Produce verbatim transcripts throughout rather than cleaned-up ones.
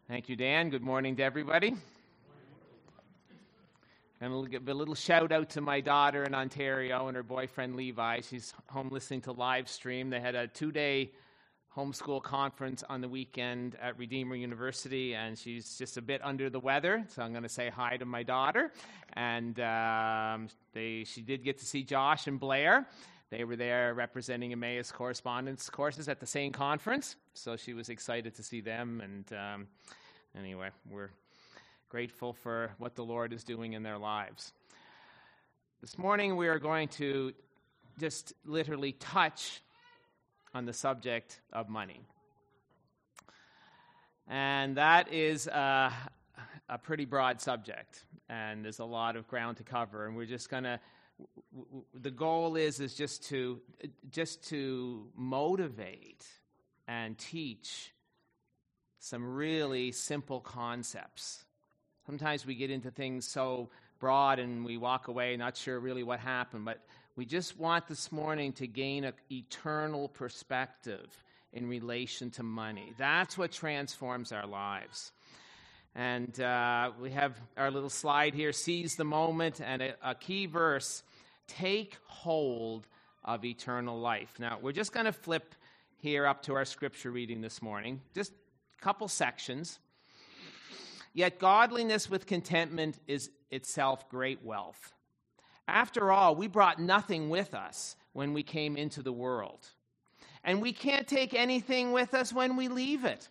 Thank you, Dan. Good morning to everybody. And I'll give a little shout out to my daughter in Ontario and her boyfriend Levi. She's home listening to live stream. They had a two-day homeschool conference on the weekend at Redeemer University, and she's just a bit under the weather, so I'm going to say hi to my daughter. And um, they, she did get to see Josh and Blair. They were there representing Emmaus correspondence courses at the same conference, so she was excited to see them. And um, anyway, we're grateful for what the Lord is doing in their lives. This morning we are going to just literally touch on the subject of money. And that is uh, a pretty broad subject, and there's a lot of ground to cover, and we're just going to w- w- the goal is is just to just to motivate and teach some really simple concepts. Sometimes we get into things so broad and we walk away not sure really what happened, but we just want this morning to gain an eternal perspective in relation to money. That's what transforms our lives. And uh, we have our little slide here, seize the moment, and a, a key verse, take hold of eternal life. Now, we're just going to flip here up to our scripture reading this morning, just a couple sections. Yet godliness with contentment is itself great wealth. After all, we brought nothing with us when we came into the world, and we can't take anything with us when we leave it.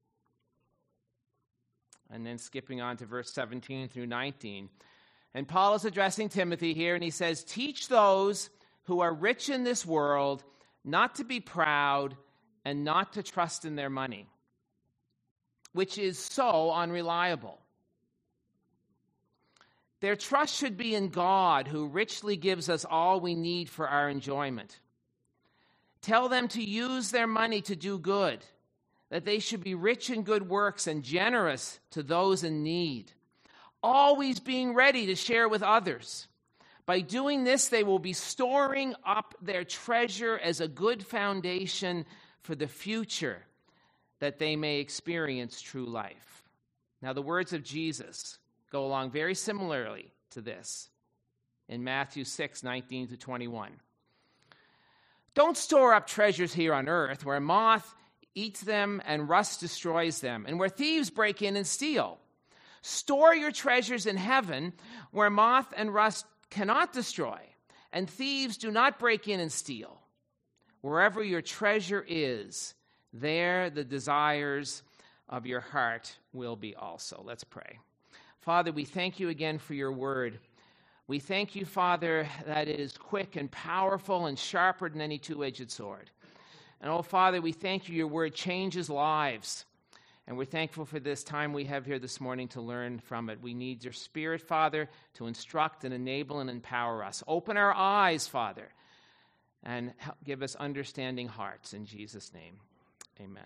And then skipping on to verse seventeen through nineteen. And Paul is addressing Timothy here, and he says, teach those who are rich in this world not to be proud and not to trust in their money, which is so unreliable. Their trust should be in God, who richly gives us all we need for our enjoyment. Tell them to use their money to do good, that they should be rich in good works and generous to those in need, always being ready to share with others. By doing this, they will be storing up their treasure as a good foundation for the future, that they may experience true life. Now, the words of Jesus go along very similarly to this in Matthew six, nineteen to twenty-one. Don't store up treasures here on earth where moth eats them and rust destroys them, and where thieves break in and steal. Store your treasures in heaven where moth and rust cannot destroy, and thieves do not break in and steal. Wherever your treasure is, there the desires of your heart will be also. Let's pray. Father, we thank you again for your word. We thank you, Father, that it is quick and powerful and sharper than any two-edged sword. And, oh, Father, we thank you. Your word changes lives. And we're thankful for this time we have here this morning to learn from it. We need your Spirit, Father, to instruct and enable and empower us. Open our eyes, Father, and help give us understanding hearts. In Jesus' name, amen.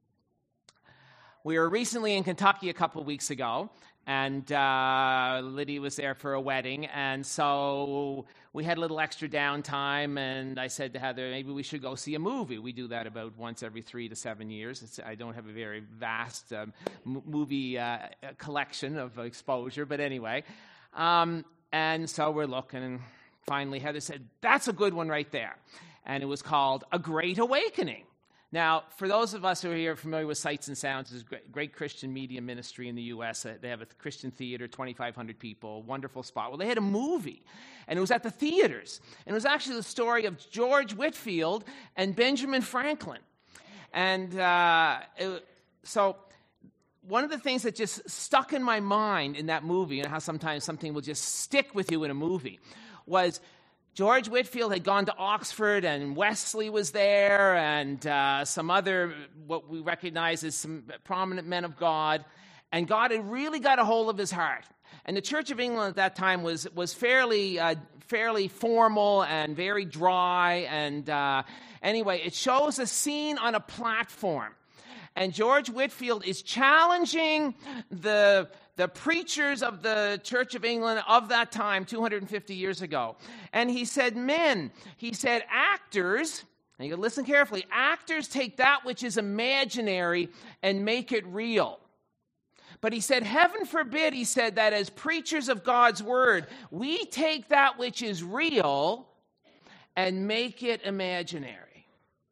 We were recently in Kentucky a couple of weeks ago, and uh, Lydia was there for a wedding, and so we had a little extra downtime, and I said to Heather, maybe we should go see a movie. We do that about once every three to seven years. It's, I don't have a very vast um, m- movie uh, collection of exposure, but anyway. Um, and so we're looking, and finally Heather said, that's a good one right there. And it was called A Great Awakening. Now, for those of us who are here familiar with Sights and Sounds, it's a great, great Christian media ministry in the U S. They have a Christian theater, twenty-five hundred people, wonderful spot. Well, they had a movie, and it was at the theaters. And it was actually the story of George Whitefield and Benjamin Franklin. And uh, it, so one of the things that just stuck in my mind in that movie, and how sometimes something will just stick with you in a movie, was George Whitefield had gone to Oxford, and Wesley was there, and uh, some other, what we recognize as some prominent men of God, and God had really got a hold of his heart. And the Church of England at that time was was fairly uh, fairly formal and very dry, and uh, anyway, it shows a scene on a platform, and George Whitefield is challenging the the preachers of the Church of England of that time, two hundred fifty years ago. And he said, men, he said, actors, and you got to listen carefully, actors take that which is imaginary and make it real. But he said, heaven forbid, he said, that as preachers of God's word, we take that which is real and make it imaginary.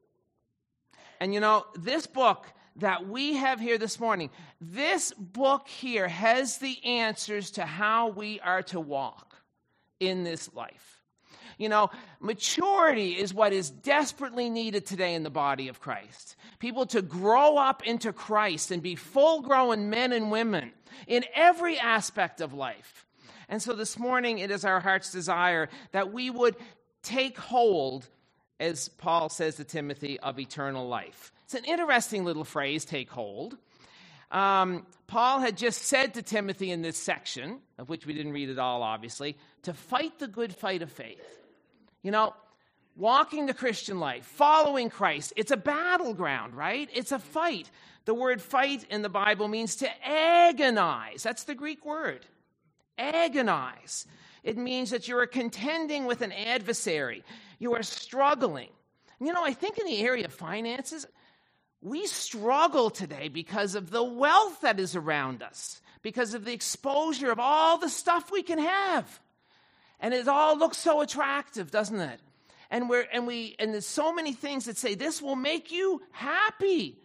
And you know, this book that we have here this morning, this book here has the answers to how we are to walk in this life. You know, maturity is what is desperately needed today in the body of Christ. People to grow up into Christ and be full-grown men and women in every aspect of life. And so this morning, it is our heart's desire that we would take hold, as Paul says to Timothy, of eternal life. It's an interesting little phrase, take hold. Um, Paul had just said to Timothy in this section, of which we didn't read it all, obviously, to fight the good fight of faith. You know, walking the Christian life, following Christ, it's a battleground, right? It's a fight. The word fight in the Bible means to agonize. That's the Greek word, agonize. It means that you are contending with an adversary. You are struggling. You know, I think in the area of finances, we struggle today because of the wealth that is around us, because of the exposure of all the stuff we can have. And it all looks so attractive, doesn't it? And we're and we and there's so many things that say this will make you happy.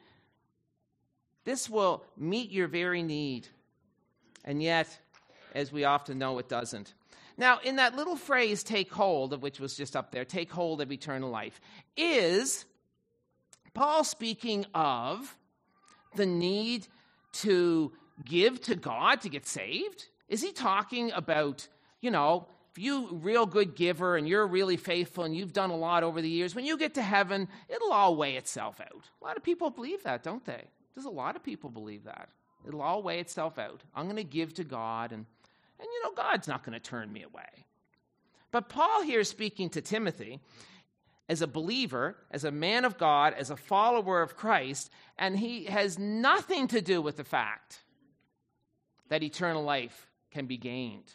This will meet your very need. And yet, as we often know, it doesn't. Now, in that little phrase, take hold, of which was just up there, take hold of eternal life, is Paul speaking of the need to give to God to get saved? Is he talking about, you know, if you're a real good giver and you're really faithful and you've done a lot over the years, when you get to heaven, it'll all weigh itself out. A lot of people believe that, don't they? There's a lot of people believe that. It'll all weigh itself out. I'm going to give to God, and, and you know, God's not going to turn me away. But Paul here is speaking to Timothy as a believer, as a man of God, as a follower of Christ, and he has nothing to do with the fact that eternal life can be gained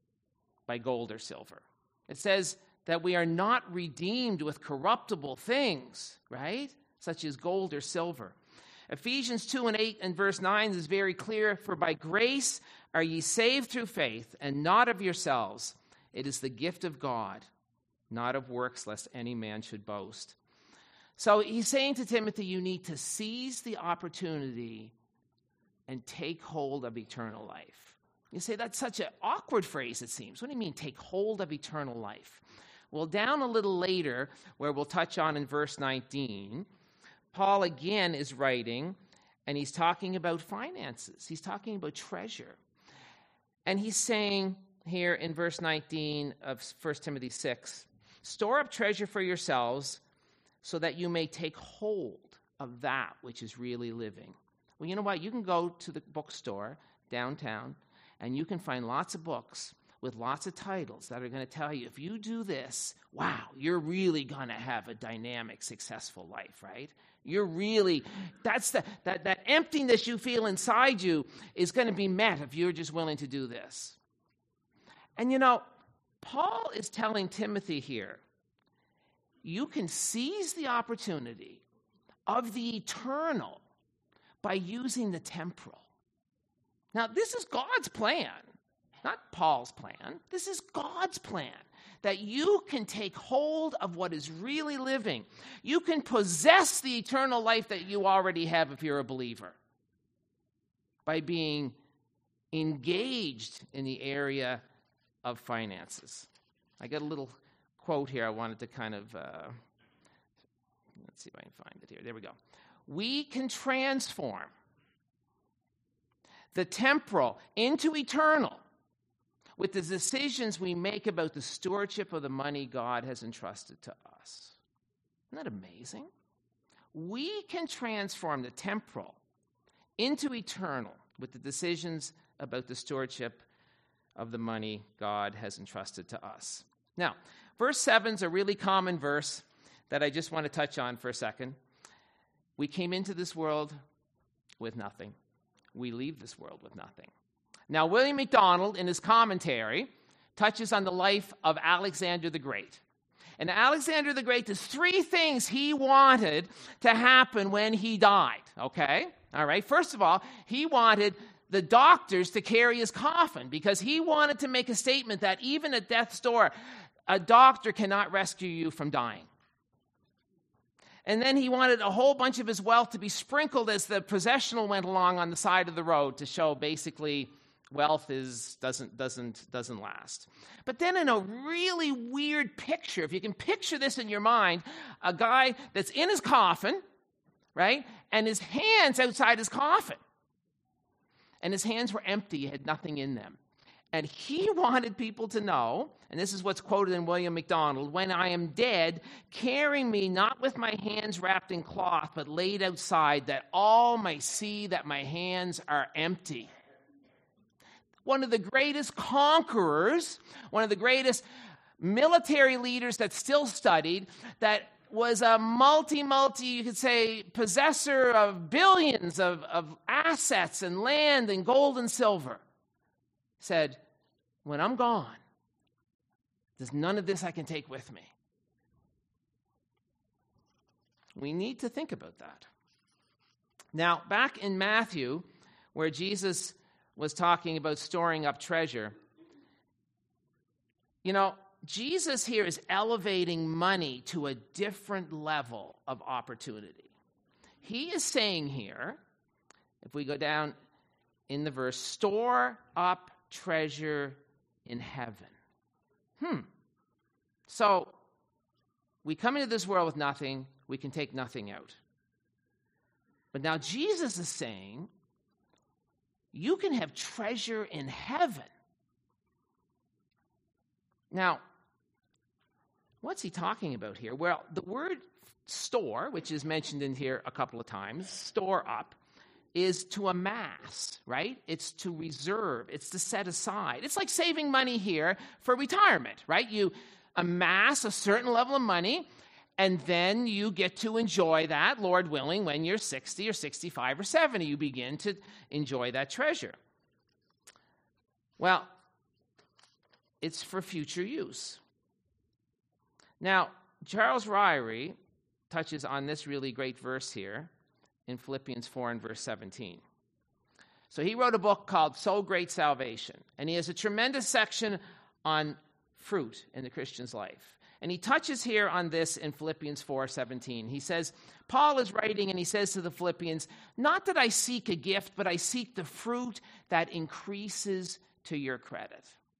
by gold or silver. It says that we are not redeemed with corruptible things, right? Such as gold or silver. Ephesians two and eight and verse nine is very clear. For by grace are ye saved through faith, and not of yourselves. It is the gift of God, not of works, lest any man should boast. So he's saying to Timothy, you need to seize the opportunity and take hold of eternal life. You say, that's such an awkward phrase, it seems. What do you mean, take hold of eternal life? Well, down a little later, where we'll touch on in verse nineteen, Paul again is writing, and he's talking about finances. He's talking about treasure. And he's saying here in verse nineteen of First Timothy six, store up treasure for yourselves so that you may take hold of that which is really living. Well, you know what? You can go to the bookstore downtown, and you can find lots of books with lots of titles that are going to tell you, if you do this, wow, you're really going to have a dynamic, successful life, right? You're really, that's the, that, that emptiness you feel inside you is going to be met if you're just willing to do this. And you know, Paul is telling Timothy here, you can seize the opportunity of the eternal by using the temporal. Now, this is God's plan, not Paul's plan. This is God's plan, that you can take hold of what is really living. You can possess the eternal life that you already have if you're a believer by being engaged in the area of finances. I got a little quote here I wanted to kind of, uh, let's see if I can find it here. There we go. We can transform the temporal into eternal with the decisions we make about the stewardship of the money God has entrusted to us. Isn't that amazing? We can transform the temporal into eternal with the decisions about the stewardship of the money God has entrusted to us. Now, verse seven is a really common verse that I just want to touch on for a second. We came into this world with nothing. We leave this world with nothing. Now, William MacDonald, in his commentary, touches on the life of Alexander the Great. And Alexander the Great, there's three things he wanted to happen when he died, okay? All right, first of all, he wanted the doctors to carry his coffin because he wanted to make a statement that even at death's door, a doctor cannot rescue you from dying. And then he wanted a whole bunch of his wealth to be sprinkled as the processional went along on the side of the road to show basically wealth is doesn't doesn't doesn't last. But then in a really weird picture, if you can picture this in your mind, a guy that's in his coffin, right? And his hands outside his coffin. And his hands were empty, he had nothing in them. And he wanted people to know, and this is what's quoted in William MacDonald, when I am dead, carry me not with my hands wrapped in cloth, but laid outside, that all may see that my hands are empty. One of the greatest conquerors, one of the greatest military leaders that still studied, that was a multi, multi, you could say, possessor of billions of, of assets and land and gold and silver, said, when I'm gone, there's none of this I can take with me. We need to think about that. Now, back in Matthew, where Jesus was talking about storing up treasure, you know, Jesus here is elevating money to a different level of opportunity. He is saying here, if we go down in the verse, store up treasure in heaven. Hmm. So, we come into this world with nothing, we can take nothing out. But now Jesus is saying, you can have treasure in heaven. Now, what's he talking about here? Well, the word store, which is mentioned in here a couple of times, store up, is to amass, right? It's to reserve. It's to set aside. It's like saving money here for retirement, right? You amass a certain level of money, and then you get to enjoy that, Lord willing, when you're sixty or sixty-five or seventy. You begin to enjoy that treasure. Well, it's for future use. Now, Charles Ryrie touches on this really great verse here in Philippians four and verse seventeen. So he wrote a book called So Great Salvation, and he has a tremendous section on fruit in the Christian's life. And he touches here on this in Philippians four seventeen. He says, Paul is writing and he says to the Philippians, not that I seek a gift, but I seek the fruit that increases to your credit.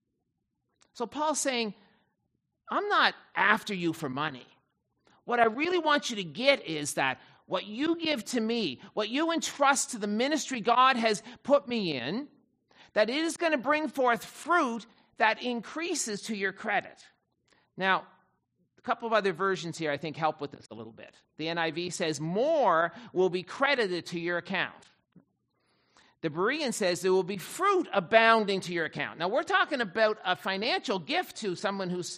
So Paul's saying, I'm not after you for money. What I really want you to get is that what you give to me, what you entrust to the ministry God has put me in, that it is going to bring forth fruit that increases to your credit. Now, a couple of other versions here I think help with this a little bit. The N I V says, more will be credited to your account. The Berean says there will be fruit abounding to your account. Now, we're talking about a financial gift to someone who's,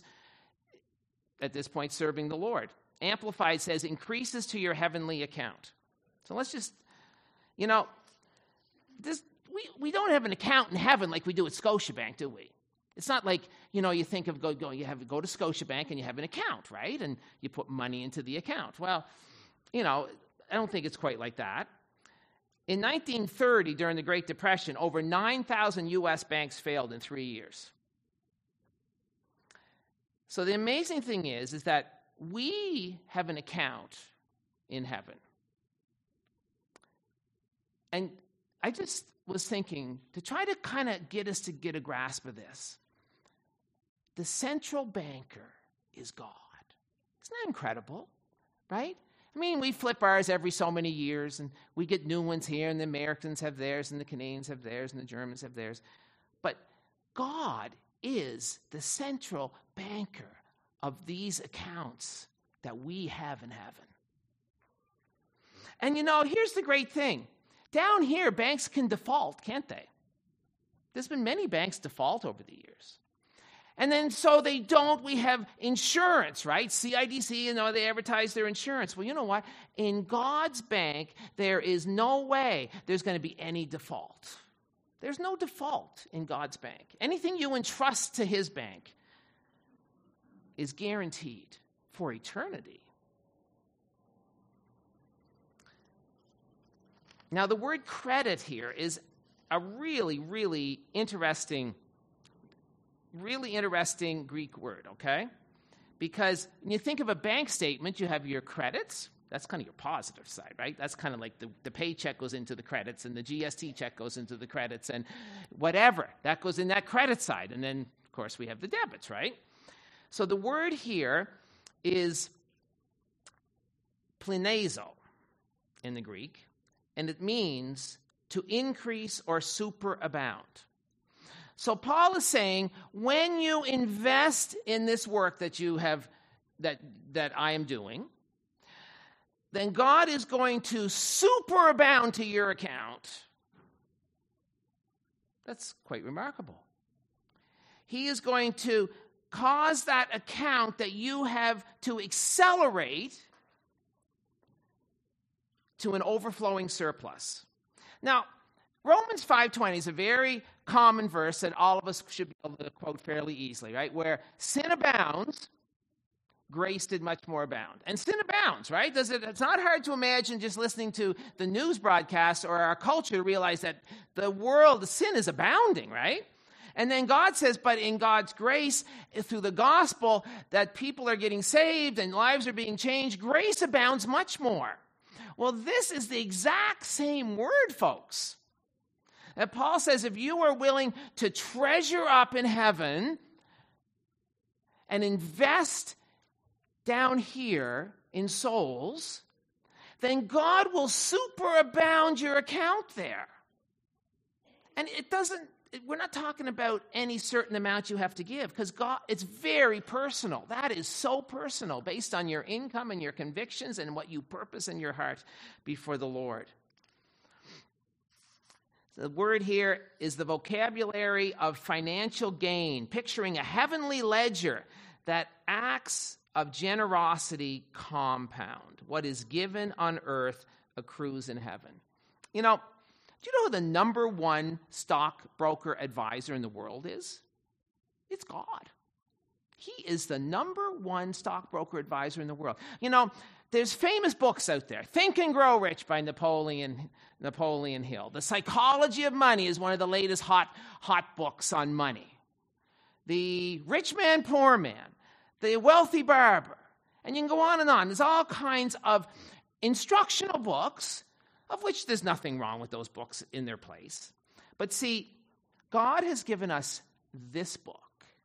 at this point, serving the Lord. Amplified says, increases to your heavenly account. So let's just, you know, this, we, we don't have an account in heaven like we do at Scotiabank, do we? It's not like, you know, you think of go, go you have go to Scotiabank and you have an account, right? And you put money into the account. Well, you know, I don't think it's quite like that. In nineteen thirty, during the Great Depression, over nine thousand U S banks failed in three years. So the amazing thing is, is that we have an account in heaven. And I just was thinking, to try to kind of get us to get a grasp of this, the central banker is God. Isn't that incredible, right? I mean, we flip ours every so many years, and we get new ones here, and the Americans have theirs, and the Canadians have theirs, and the Germans have theirs. But God is the central banker of these accounts that we have in heaven. And you know, here's the great thing. Down here, banks can default, can't they? There's been many banks default over the years. And then so they don't, we have insurance, right? C I D C, you know, they advertise their insurance. Well, you know what? In God's bank, there is no way there's going to be any default. There's no default in God's bank. Anything you entrust to his bank is guaranteed for eternity. Now, the word credit here is a really, really interesting, really interesting Greek word, okay? Because when you think of a bank statement, you have your credits. That's kind of your positive side, right? That's kind of like the, the paycheck goes into the credits and the G S T check goes into the credits and whatever. That goes in that credit side. And then, of course, we have the debits, right? So the word here is plenazo in the Greek, and it means to increase or superabound. So Paul is saying, when you invest in this work that you have, that, that I am doing, then God is going to superabound to your account. That's quite remarkable. He is going to cause that account that you have to accelerate to an overflowing surplus. Now, Romans five twenty is a very common verse that all of us should be able to quote fairly easily, right? Where sin abounds, grace did much more abound. And sin abounds, right? Does it, it's not hard to imagine just listening to the news broadcast or our culture to realize that the world, the sin is abounding, right? And then God says, but in God's grace, through the gospel, that people are getting saved and lives are being changed, grace abounds much more. Well, this is the exact same word, folks. That Paul says, if you are willing to treasure up in heaven and invest down here in souls, then God will superabound your account there. And it doesn't, we're not talking about any certain amount you have to give, because God, it's very personal. That is so personal, based on your income and your convictions and what you purpose in your heart before the Lord. The word here is the vocabulary of financial gain, picturing a heavenly ledger that acts of generosity compound. What is given on earth accrues in heaven. You know, do you know who the number one stockbroker advisor in the world is? It's God. He is the number one stockbroker advisor in the world. You know, there's famous books out there. Think and Grow Rich by Napoleon Napoleon Hill. The Psychology of Money is one of the latest hot, hot books on money. The Rich Man, Poor Man. The Wealthy Barber. And you can go on and on. There's all kinds of instructional books, of which there's nothing wrong with those books in their place. But see, God has given us this book,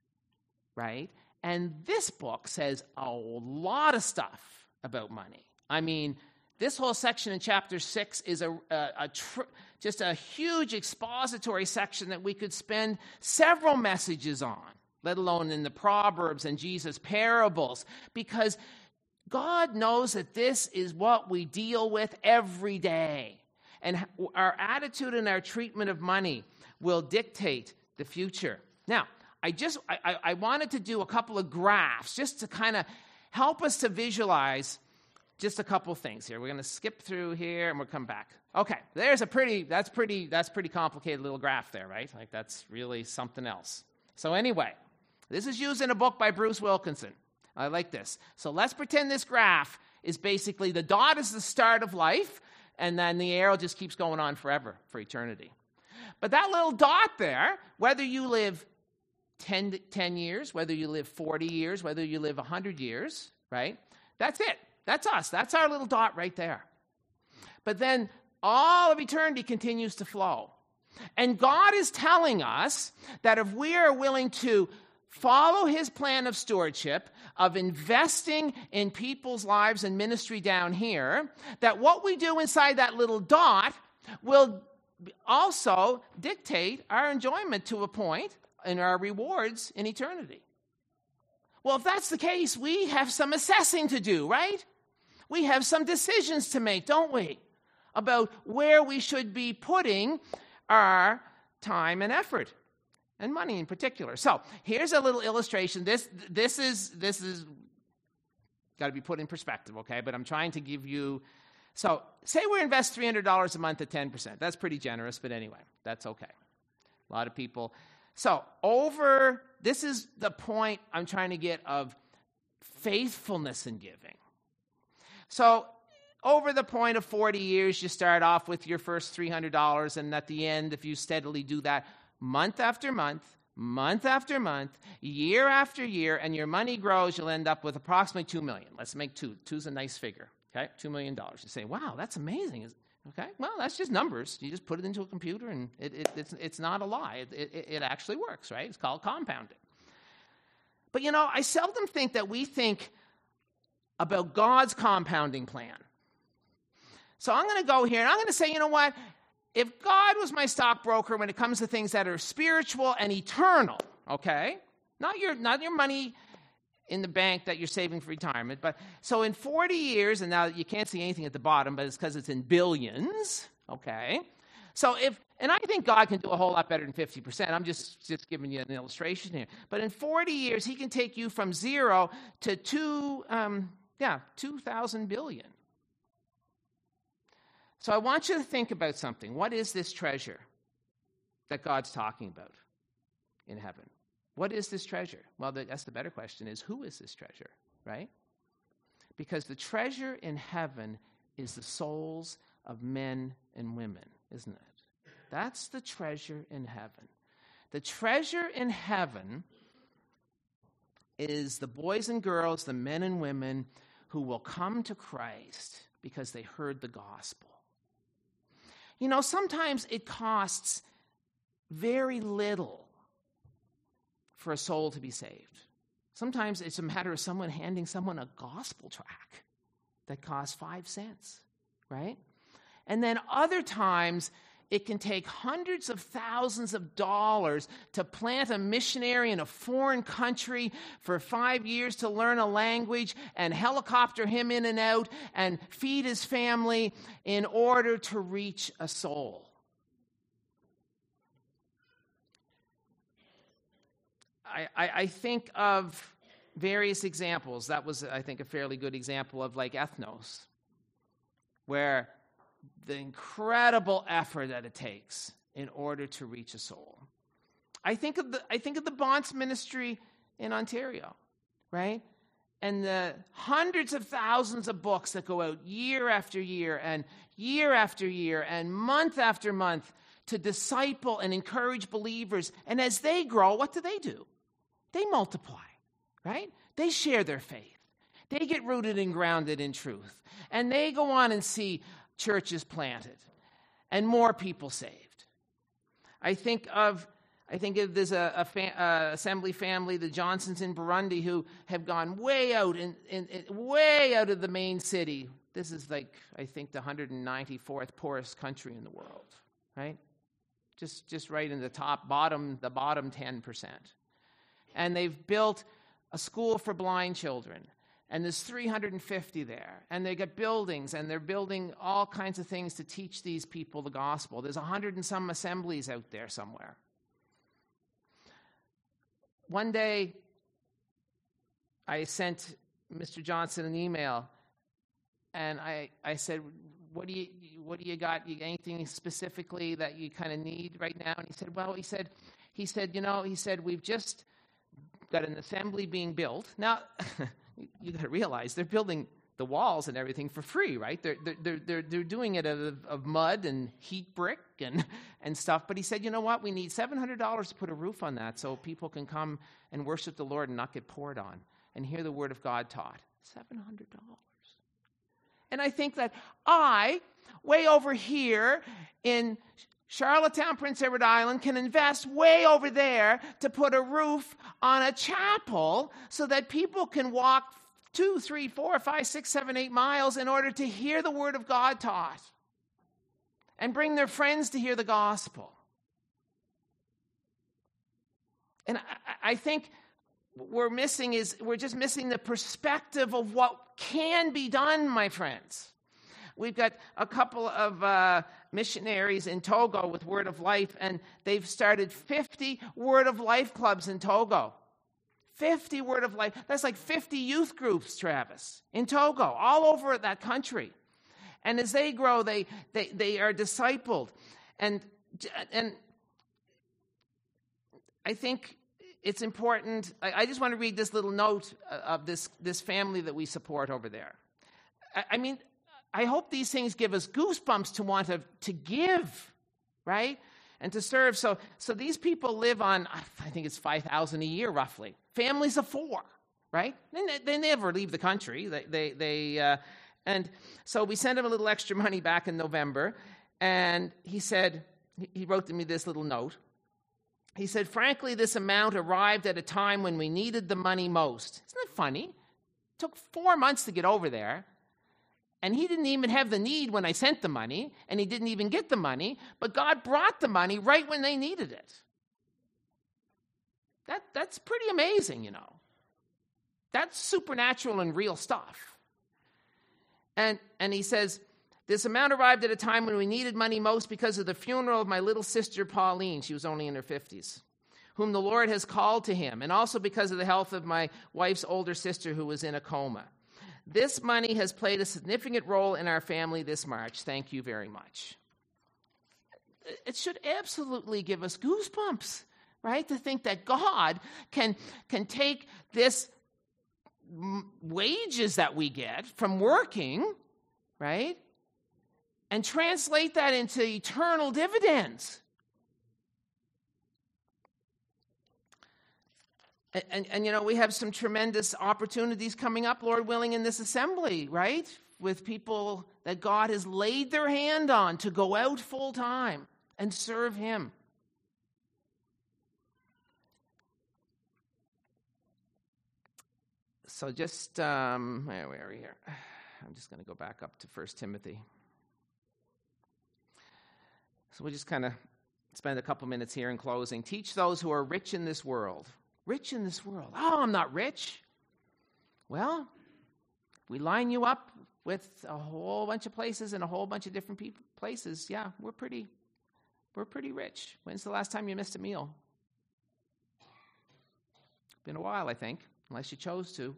right? And this book says a lot of stuff about money. I mean, this whole section in chapter six is a, a, a tr- just a huge expository section that we could spend several messages on, let alone in the Proverbs and Jesus' parables, because God knows that this is what we deal with every day. And our attitude and our treatment of money will dictate the future. Now, I just I, I wanted to do a couple of graphs just to kind of help us to visualize just a couple things here. We're going to skip through here and we'll come back. Okay, there's a pretty, that's pretty, that's pretty complicated little graph there, right? Like that's really something else. So anyway, this is used in a book by Bruce Wilkinson. I like this. So let's pretend this graph is basically the dot is the start of life, and then the arrow just keeps going on forever, for eternity. But that little dot there, whether you live ten, ten years, whether you live forty years, whether you live one hundred years, right? That's it. That's us. That's our little dot right there. But then all of eternity continues to flow. And God is telling us that if we are willing to follow his plan of stewardship, of investing in people's lives and ministry down here, that what we do inside that little dot will also dictate our enjoyment to a point and our rewards in eternity. Well, if that's the case, we have some assessing to do, right? We have some decisions to make, don't we? About where we should be putting our time and effort. And money in particular. So here's a little illustration. This this is this is got to be put in perspective, okay? But I'm trying to give you. So say we invest three hundred dollars a month at ten percent. That's pretty generous, but anyway, that's okay. A lot of people. So over this is the point I'm trying to get of faithfulness in giving. So over the point of forty years, you start off with your first three hundred dollars, and at the end, if you steadily do that month after month, month after month, year after year, and your money grows, you'll end up with approximately two million dollars. Let's make two. Two's a nice figure, okay? two million dollars. You say, wow, that's amazing. Okay, well, that's just numbers. You just put it into a computer, and it, it, it's, it's not a lie. It, it, it actually works, right? It's called compounding. But, you know, I seldom think that we think about God's compounding plan. So I'm going to go here, and I'm going to say, you know what? If God was my stockbroker when it comes to things that are spiritual and eternal, okay, not your not your money in the bank that you're saving for retirement, but so in forty years, and now you can't see anything at the bottom, but it's because it's in billions, okay? So if, and I think God can do a whole lot better than fifty percent. I'm just, just giving you an illustration here. But in forty years, he can take you from zero to two, um, yeah, two thousand billion. So I want you to think about something. What is this treasure that God's talking about in heaven? What is this treasure? Well, that's the better question is, who is this treasure, right? Because the treasure in heaven is the souls of men and women, isn't it? That's the treasure in heaven. The treasure in heaven is the boys and girls, the men and women who will come to Christ because they heard the gospel. You know, sometimes it costs very little for a soul to be saved. Sometimes it's a matter of someone handing someone a gospel tract that costs five cents, right? And then other times it can take hundreds of thousands of dollars to plant a missionary in a foreign country for five years to learn a language and helicopter him in and out and feed his family in order to reach a soul. I, I, I think of various examples. That was, I think, a fairly good example of like ethnos, where the incredible effort that it takes in order to reach a soul. I think of the I think of the Bonds ministry in Ontario, right? And the hundreds of thousands of books that go out year after year and year after year and month after month to disciple and encourage believers. And as they grow, what do they do? They multiply, right? They share their faith. They get rooted and grounded in truth. And they go on and see churches planted and more people saved. I think of I think of there's a, a fa- uh, assembly family, the Johnsons in Burundi, who have gone way out in, in, in way out of the main city. This is like I think the one hundred ninety-fourth poorest country in the world, right? Just just right in the top bottom, the bottom ten percent. And they've built a school for blind children. And there's three hundred fifty there. And they got buildings, and they're building all kinds of things to teach these people the gospel. There's a hundred and some assemblies out there somewhere. One day, I sent Mister Johnson an email, and I, I said, what do you what do you got? You got anything specifically that you kind of need right now? And he said, well, he said, he said, you know, he said, we've just got an assembly being built. Now, you got to realize they're building the walls and everything for free, right? They're they're they're they're doing it out of, of mud and heat brick and and stuff. But he said, you know what? We need seven hundred dollars to put a roof on that so people can come and worship the Lord and not get poured on and hear the word of God taught. Seven hundred dollars. And I think that I, way over here in Charlottetown, Prince Edward Island, can invest way over there to put a roof on a chapel so that people can walk two, three, four, five, six, seven, eight miles in order to hear the word of God taught and bring their friends to hear the gospel. And I, I think we're missing is we're just missing the perspective of what can be done, my friends. We've got a couple of uh, missionaries in Togo with Word of Life, and they've started fifty Word of Life clubs in Togo. fifty Word of Life. That's like fifty youth groups, Travis, in Togo, all over that country. And as they grow, they they, they are discipled. And, and I think it's important. I, I just want to read this little note of this, this family that we support over there. I, I mean, I hope these things give us goosebumps to want to, to give, right? And to serve. So, so these people live on, I think it's five thousand dollars a year, roughly. Families of four, right? They, they never leave the country. They, they, they uh, and so we sent him a little extra money back in November. And he said, he wrote to me this little note. He said, frankly, this amount arrived at a time when we needed the money most. Isn't that funny? It took four months to get over there. And he didn't even have the need when I sent the money, and he didn't even get the money, but God brought the money right when they needed it. That, that's pretty amazing, you know. That's supernatural and real stuff. And, and he says, this amount arrived at a time when we needed money most because of the funeral of my little sister Pauline. She was only in her fifties, whom the Lord has called to him, and also because of the health of my wife's older sister who was in a coma. This money has played a significant role in our family this March. Thank you very much. It should absolutely give us goosebumps, right? To think that God can, can take this wages that we get from working, right? And translate that into eternal dividends. And, and, and, you know, we have some tremendous opportunities coming up, Lord willing, in this assembly, right? With people that God has laid their hand on to go out full time and serve him. So just, um, where, where are we here? I'm just going to go back up to First Timothy. So we'll just kind of spend a couple minutes here in closing. Teach those who are rich in this world. Rich in this world. Oh, I'm not rich. Well, we line you up with a whole bunch of places and a whole bunch of different people, places. Yeah, we're pretty, we're pretty rich. When's the last time you missed a meal? Been a while, I think, unless you chose to.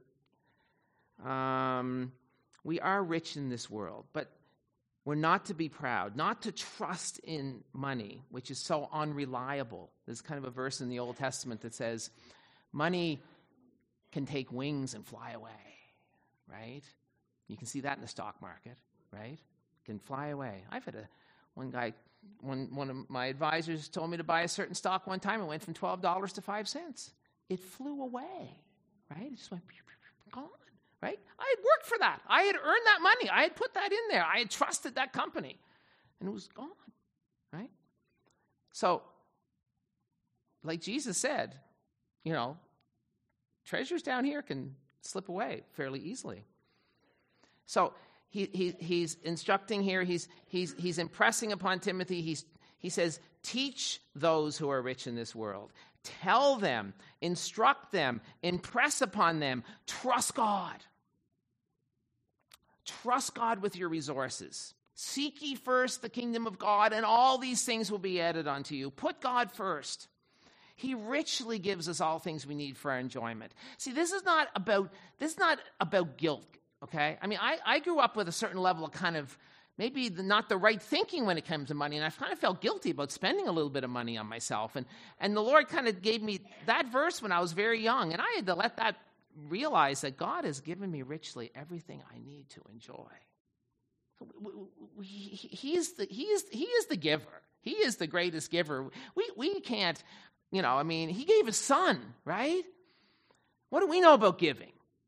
Um, we are rich in this world, but we're not to be proud, not to trust in money, which is so unreliable. There's kind of a verse in the Old Testament that says, money can take wings and fly away, right? You can see that in the stock market, right? It can fly away. I've had a, one guy, one, one of my advisors told me to buy a certain stock one time. It went from twelve dollars to five cents. It flew away, right? It just went, gone. Right? I had worked for that. I had earned that money. I had put that in there. I had trusted that company. And it was gone. Right? So, like Jesus said, you know, treasures down here can slip away fairly easily. So he, he he's instructing here. He's he's he's impressing upon Timothy. He's he says, teach those who are rich in this world. Tell them, instruct them, impress upon them, trust God. Trust God with your resources. Seek ye first the kingdom of God, and all these things will be added unto you. Put God first. He richly gives us all things we need for our enjoyment. See, this is not about this is not about guilt, okay? I mean, I, I grew up with a certain level of kind of maybe the, not the right thinking when it comes to money, and I kind of felt guilty about spending a little bit of money on myself. And, and the Lord kind of gave me that verse when I was very young, and I had to let that realize that God has given me richly everything I need to enjoy. So we, we, he, is the, he, is, he is the giver. He is the greatest giver. We, we can't, you know, I mean, he gave his son, right? What do we know about giving?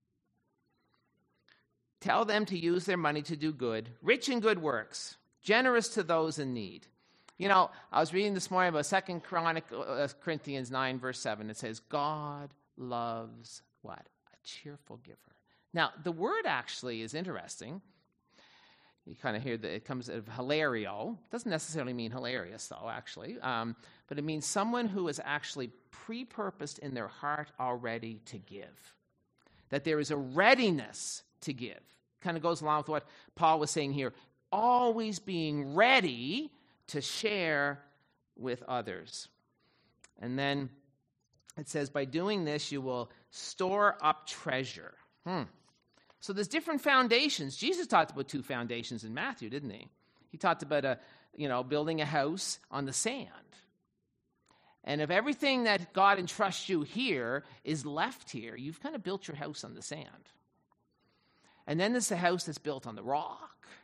Tell them to use their money to do good, rich in good works, generous to those in need. You know, I was reading this morning about Second Corinthians nine, verse seven. It says, God loves what? A cheerful giver. Now, the word actually is interesting. You kind of hear that it comes out of hilario. It doesn't necessarily mean hilarious, though, actually. Um, but it means someone who is actually pre-purposed in their heart already to give. That there is a readiness to give. Kind of goes along with what Paul was saying here. Always being ready to share with others. And then it says, by doing this, you will store up treasure. Hmm. So there's different foundations. Jesus talked about two foundations in Matthew, didn't he? He talked about a, you know, building a house on the sand. And if everything that God entrusts you here is left here, you've kind of built your house on the sand. And then there's a house that's built on the rock,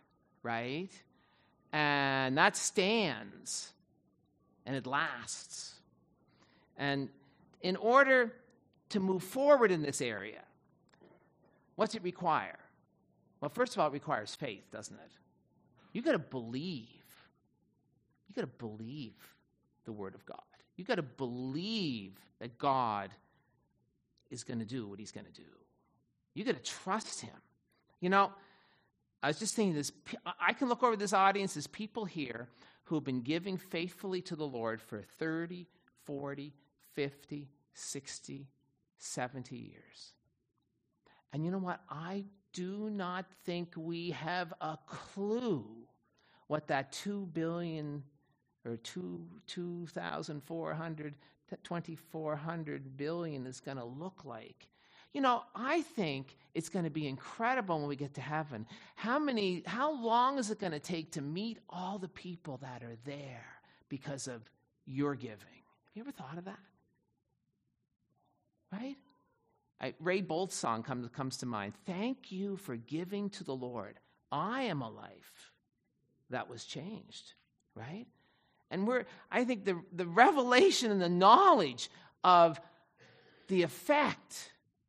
right? And that stands, and it lasts. And in order to move forward in this area, what's it require? Well, first of all, it requires faith, doesn't it? You got to believe. You got to believe the Word of God. You got to believe that God is going to do what he's going to do. You got to trust him. You know, I was just thinking this, I can look over this audience, there's people here who have been giving faithfully to the Lord for thirty, forty, fifty, sixty, seventy years. And you know what? I do not think we have a clue what that two billion or two two thousand four hundred, twenty-four hundred billion is going to look like. You know, I think it's going to be incredible when we get to heaven. How many, how long is it going to take to meet all the people that are there because of your giving? Have you ever thought of that? Right? I, Ray Bolt's song comes, comes to mind. Thank you for giving to the Lord. I am a life that was changed. Right? And we're, I think the, the revelation and the knowledge of the effect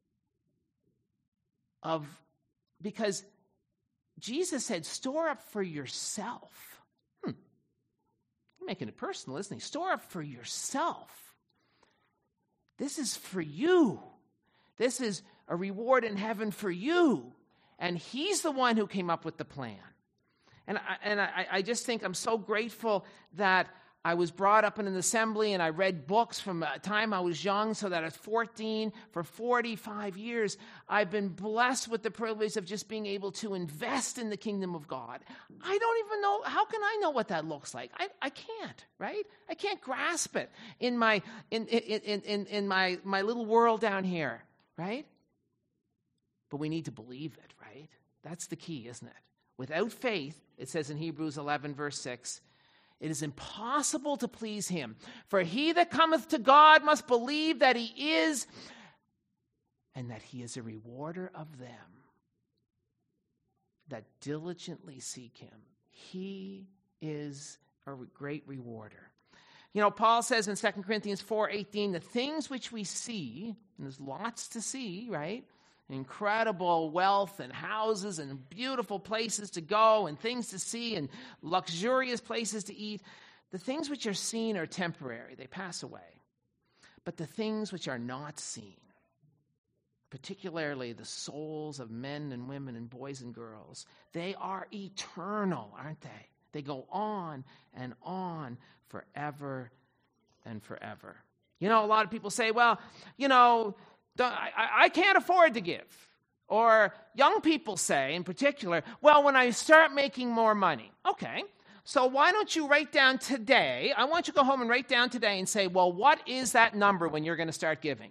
of, because Jesus said, store up for yourself. Hmm. You're making it personal, isn't he? Store up for yourself. This is for you. This is a reward in heaven for you. And he's the one who came up with the plan. And I, and I, I just think I'm so grateful that I was brought up in an assembly and I read books from the time I was young, so that at fourteen, for forty-five years, I've been blessed with the privilege of just being able to invest in the kingdom of God. I don't even know, how can I know what that looks like? I, I can't, right? I can't grasp it in my in in, in, in my, my little world down here, right? But we need to believe it, right? That's the key, isn't it? Without faith, it says in Hebrews eleven, verse six, it is impossible to please him. For he that cometh to God must believe that he is, and that he is a rewarder of them that diligently seek him. He is a great rewarder. You know, Paul says in Second Corinthians four eighteen, the things which we see, and there's lots to see, right? Incredible wealth and houses and beautiful places to go and things to see and luxurious places to eat. The things which are seen are temporary. They pass away. But the things which are not seen, particularly the souls of men and women and boys and girls, they are eternal, aren't they? They go on and on forever and forever. You know, a lot of people say, well, you know, I, I can't afford to give. Or young people say in particular, well, when I start making more money. Okay, so why don't you write down today, I want you to go home and write down today and say, well, what is that number when you're going to start giving?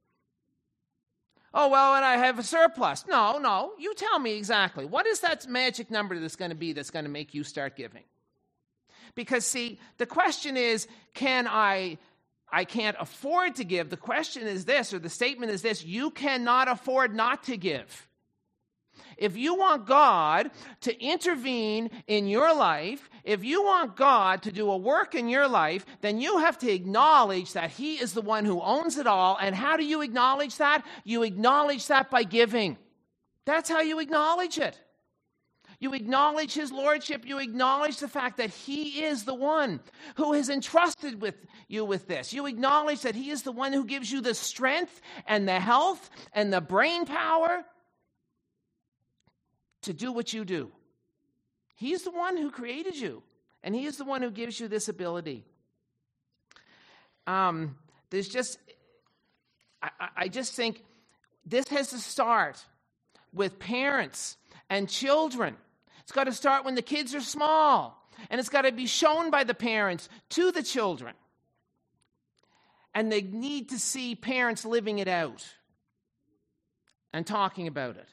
Oh, well, when I have a surplus. No, no, you tell me exactly. What is that magic number that's going to be that's going to make you start giving? Because, see, the question is, can I... I can't afford to give. The question is this, or the statement is this: you cannot afford not to give. If you want God to intervene in your life, if you want God to do a work in your life, then you have to acknowledge that he is the one who owns it all. And how do you acknowledge that? You acknowledge that by giving. That's how you acknowledge it. You acknowledge his lordship. You acknowledge the fact that he is the one who has entrusted with you with this. You acknowledge that he is the one who gives you the strength and the health and the brain power to do what you do. He's the one who created you, and he is the one who gives you this ability. Um, there's just, I, I just think this has to start with parents and children. It's got to start when the kids are small, and it's got to be shown by the parents to the children. And they need to see parents living it out and talking about it.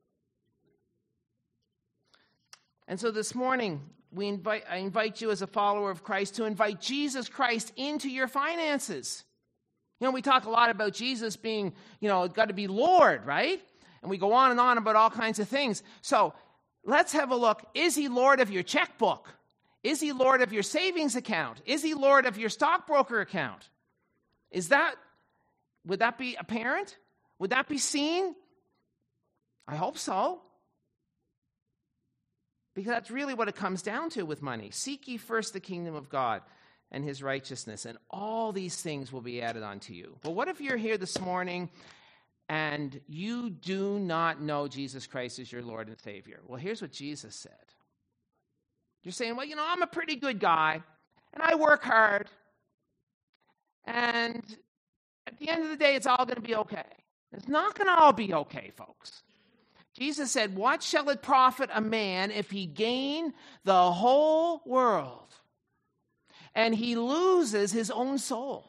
And so this morning, we invite, I invite you as a follower of Christ to invite Jesus Christ into your finances. You know, we talk a lot about Jesus being, you know, got to be Lord, right? And we go on and on about all kinds of things. So let's have a look. Is he Lord of your checkbook? Is he Lord of your savings account? Is he Lord of your stockbroker account? Is that, would that be apparent? Would that be seen? I hope so. Because that's really what it comes down to with money. Seek ye first the kingdom of God and his righteousness, and all these things will be added unto you. But what if you're here this morning and you do not know Jesus Christ as your Lord and Savior? Well, here's what Jesus said. You're saying, well, you know, I'm a pretty good guy, and I work hard, and at the end of the day, it's all going to be okay. It's not going to all be okay, folks. Jesus said, what shall it profit a man if he gain the whole world and he loses his own soul?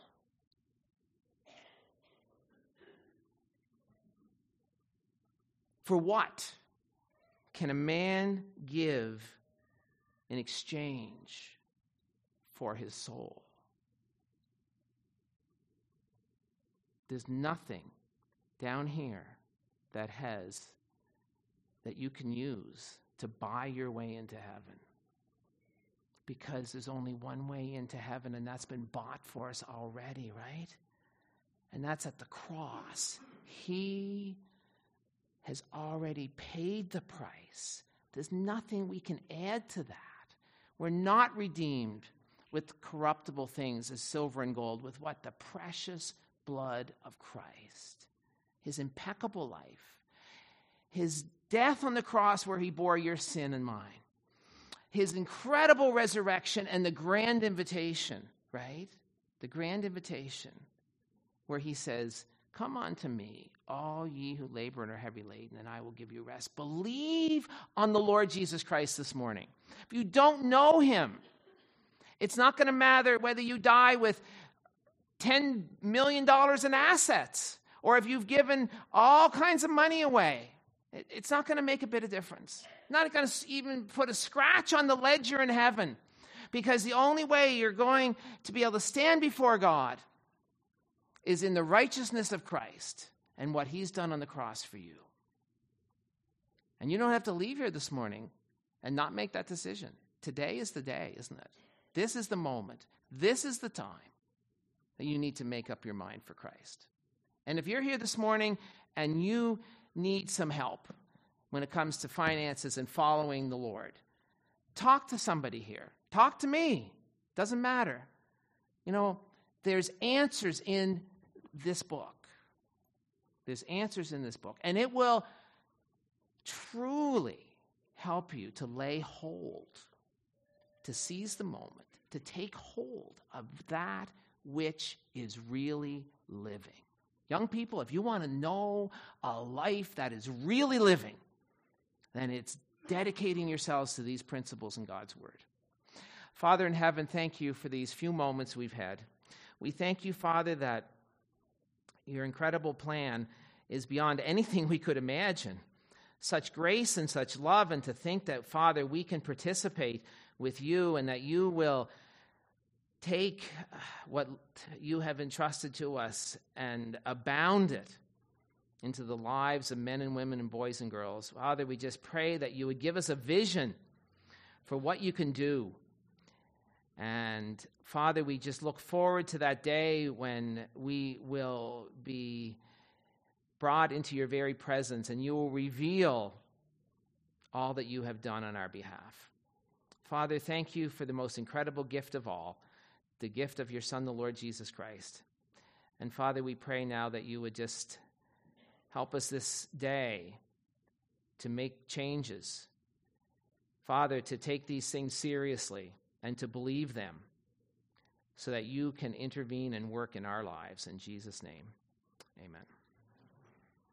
For what can a man give in exchange for his soul? There's nothing down here that has that you can use to buy your way into heaven. Because there's only one way into heaven, and that's been bought for us already, right? And that's at the cross. He has already paid the price. There's nothing we can add to that. We're not redeemed with corruptible things as silver and gold, with what? The precious blood of Christ. His impeccable life. His death on the cross where he bore your sin and mine. His incredible resurrection and the grand invitation, right? The grand invitation where he says, come unto me, all ye who labor and are heavy laden, and I will give you rest. Believe on the Lord Jesus Christ this morning. If you don't know him, it's not going to matter whether you die with ten million dollars in assets or if you've given all kinds of money away. It's not going to make a bit of difference. Not going to even put a scratch on the ledger in heaven, because the only way you're going to be able to stand before God is in the righteousness of Christ and what he's done on the cross for you. And you don't have to leave here this morning and not make that decision. Today is the day, isn't it? This is the moment. This is the time that you need to make up your mind for Christ. And if you're here this morning and you need some help when it comes to finances and following the Lord, talk to somebody here. Talk to me. Doesn't matter. You know, there's answers in this book. There's answers in this book. And it will truly help you to lay hold, to seize the moment, to take hold of that which is really living. Young people, if you want to know a life that is really living, then it's dedicating yourselves to these principles in God's word. Father in heaven, thank you for these few moments we've had. We thank you, Father, that your incredible plan is beyond anything we could imagine. Such grace and such love, and to think that, Father, we can participate with you and that you will take what you have entrusted to us and abound it into the lives of men and women and boys and girls. Father, we just pray that you would give us a vision for what you can do. And Father, we just look forward to that day when we will be brought into your very presence and you will reveal all that you have done on our behalf. Father, thank you for the most incredible gift of all, the gift of your Son, the Lord Jesus Christ. And Father, we pray now that you would just help us this day to make changes. Father, to take these things seriously and to believe them so that you can intervene and work in our lives. In Jesus' name, amen.